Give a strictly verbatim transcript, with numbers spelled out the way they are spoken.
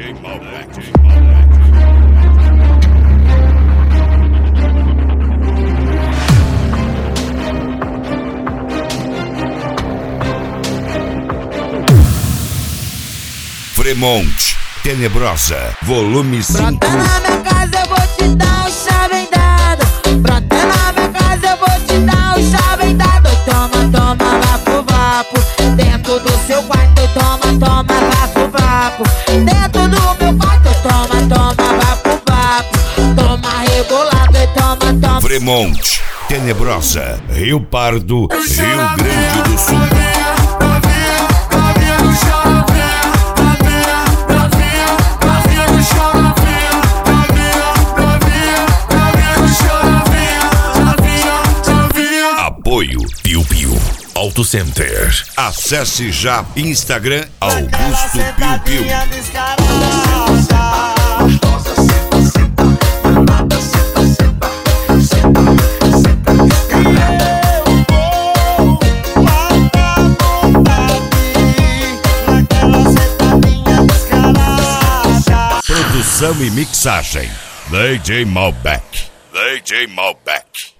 J Malbec. Fremont, Tenebrosa, volume cinco. Brota na minha casa, eu vou te dar um chave dado. Brota na minha casa, eu vou te dar um chave dado. Toma, toma, vapo, vapo. Dentro do seu quarto, toma, toma, vapo, vapo. Dentro do meu quarto, toma, toma, vapo, vapo. Toma rebolado e toma, toma. Fremont, Tenebrosa, Rio Pardo, Rio Grande do Sul. Apoio Piu Piu Auto Center. Acesse já Instagram Augusto Piu Piu. Produção e mixagem D J Malbec. D J Malbec.